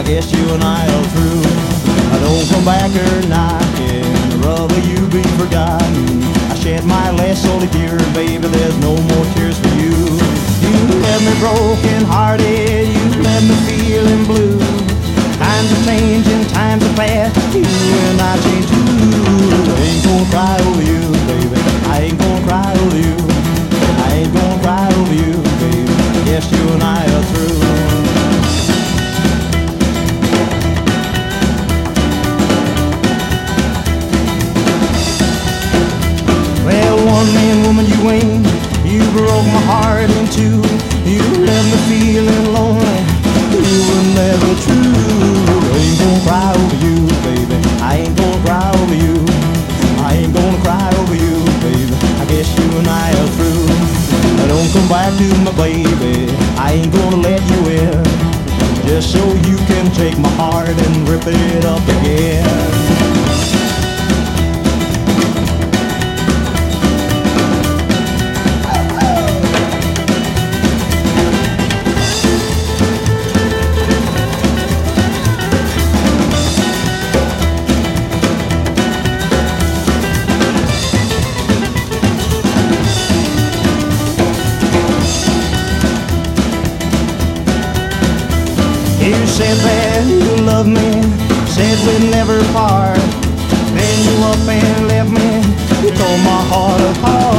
guess you and I are through. Don't come back or knocking, rather you be forgotten. I shed my last salty tear, baby, there's no more tears for you. You left me broken hearted, you left me feeling blue. Times are changing, times are fast, you and I change too. I ain't gonna cry over you, baby, I ain't gonna cry over you. I ain't gonna cry over you, baby, I guess you and I are through. One man, woman, you ain't. You broke my heart in two. You left me feeling lonely. You were never true. I ain't gonna cry over you, baby. I ain't gonna cry over you. I ain't gonna cry over you, baby. I guess you and I are through. Don't come back to my baby. I ain't gonna let you in. Just so you can take my heart and rip it up again. You said that you loved me, said we'd never part. Then you up and left me, you tore my heart apart.